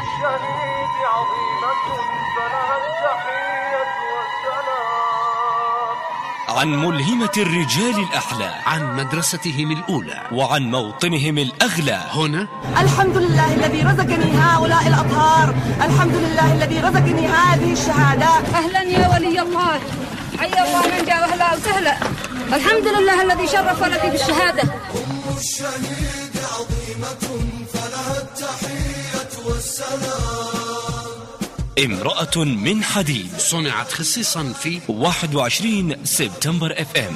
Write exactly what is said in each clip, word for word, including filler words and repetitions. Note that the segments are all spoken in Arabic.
الشهيد عظيمة فلها التحية والسلام. عن ملهمة الرجال الأحلى، عن مدرستهم الأولى، وعن موطنهم الأغلى. هنا الحمد لله الذي رزقني هؤلاء الأطهار، الحمد لله الذي رزقني هذه الشهادات. أهلا يا ولي الله، حيا الله من جاء أهلا وسهلا. الحمد لله الذي شرف لك بالشهادة. أم الشهيد عظيمة فلها التحية والسلام. امرأة من حديد، صنعت خصيصا في واحد وعشرين سبتمبر اف ام.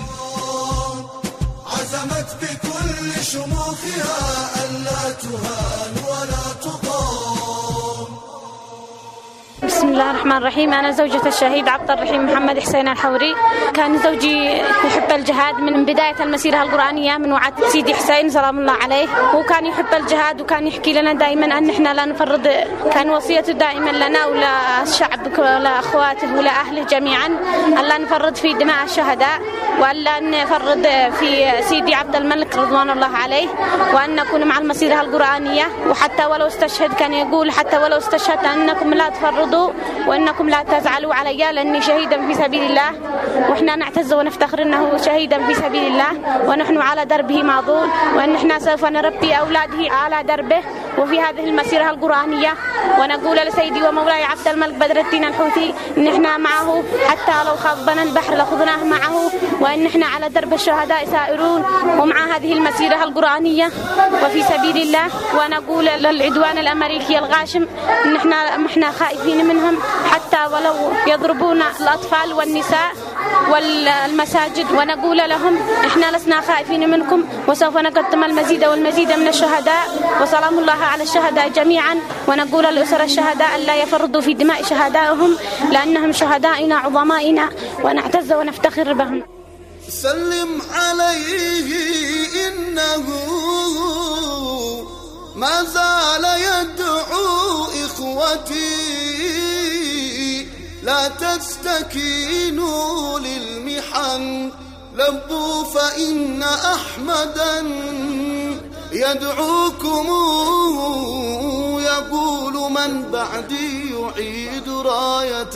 عزمت بكل شموخها ألا تهان ولا تقام. بسم الله الرحمن الرحيم. أنا زوجة الشهيد عبد الرحيم محمد حسين الحوري. كان زوجي يحب الجهاد من بداية المسيرة القرآنية من وعد سيدي حسين سلام الله عليه. هو كان يحب الجهاد وكان يحكي لنا دائما أن احنا لا نفرط. كان وصيته دائما لنا وللشعب ولأخواته ولأهله جميعا أن لا نفرط في دماء الشهداء، وأن لا نفرط في سيدي عبد الملك رضوان الله عليه، وأن نكون مع المسيرة القرآنية. وحتى ولو استشهد كان يقول حتى ولو استشهدت أنكم لا تفرطوا وأنكم لا تزعلوا علي لأني شهيدا في سبيل الله. وإحنا نعتز ونفتخر أنه شهيدا في سبيل الله، ونحن على دربه ماضون، وأن إحنا سوف نربي أولاده على دربه وفي هذه المسيرة القرآنية. ونقول لسيدي ومولاي عبد الملك بدر الدين الحوثي إن إحنا معه حتى لو خاضنا البحر لخذناه معه، وإن إحنا على درب الشهداء سائرون ومع هذه المسيرة القرآنية وفي سبيل الله. ونقول للعدوان الأمريكي الغاشم إن إحنا إحنا خائفين منهم حتى ولو يضربون الأطفال والنساء والمساجد. ونقول لهم إحنا لسنا خائفين منكم وسوف نقدم المزيد والمزيد من الشهداء وسلام الله على الشهداء جميعا. ونقول لأسر الشهداء ألا يفرطوا في دماء شهدائهم لأنهم شهدائنا عظمائنا ونعتز ونفتخر بهم. سلم عليه إنه ما زال يدعو إخوتي لا تستكينوا للمحن لبوا فإن أحمدا يدعوكم يقول من بعدي يعيد راية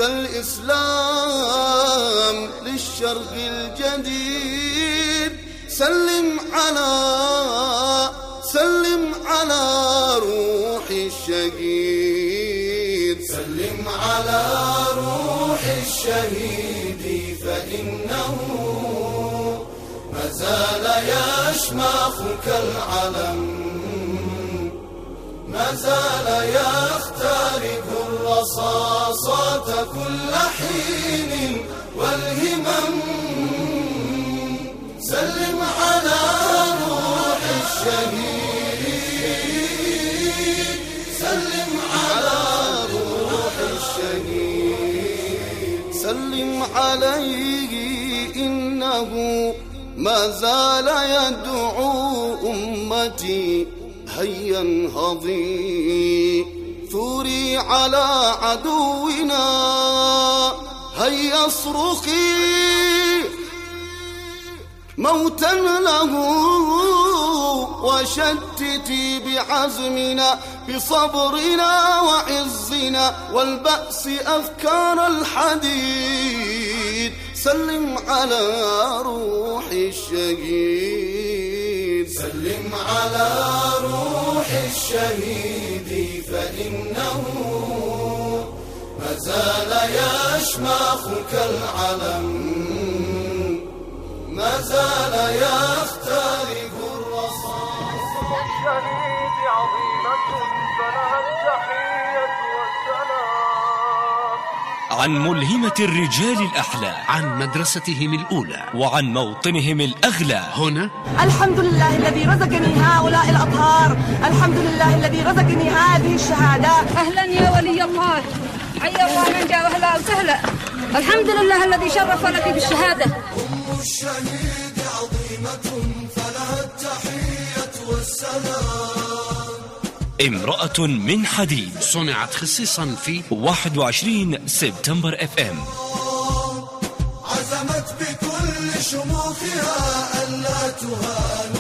الإسلام للشرق الجديد. سلم على سلم على روح الشهيد، سلم على روح الشهيد فإنه ما زال يشمخ كالعلم، ما زال يخترق الرصاصات كل حين والهمم. سلم على روح الشهيد، سلم على روح الشهيد، سلم عليه إنه ما زال يدعو أمتي هيا انهضي ثوري على عدونا، هيا اصرخي موتا له وشتتي بعزمنا بصبرنا وعزنا والبأس أفكار الحديد. سلم على روح الشهيد، سلم على روح الشهيد فإنه ما زال يشمخ كالعلم، ما زال يخترق الرصاص. الشهيد عظيمة فلها التحية والسلام. عن ملهمة الرجال الأحلى، عن مدرستهم الأولى، وعن موطنهم الأغلى. هنا الحمد لله الذي رزقني هؤلاء الأطهار، الحمد لله الذي رزقني هذه الشهادات. أهلا يا ولي الله، حيا الله من جاء أهلا وسهلا. الحمد لله الذي شرف لك بالشهادة. أم الشهيد عظيمة فلها التحية والسلام. امرأة من حديد، صنعت خصيصا في واحد وعشرين سبتمبر اف ام. عزمت بكل شموخها ألا تهان